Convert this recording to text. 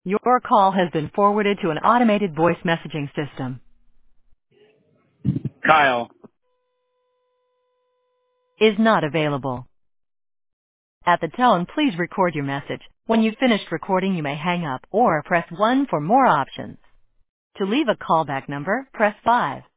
Your call has been forwarded to an automated voice messaging system. Kyle. Is not available. At the tone, please record your message. When you've finished recording, you may hang up or press 1 for more options. To leave a callback number, press 5.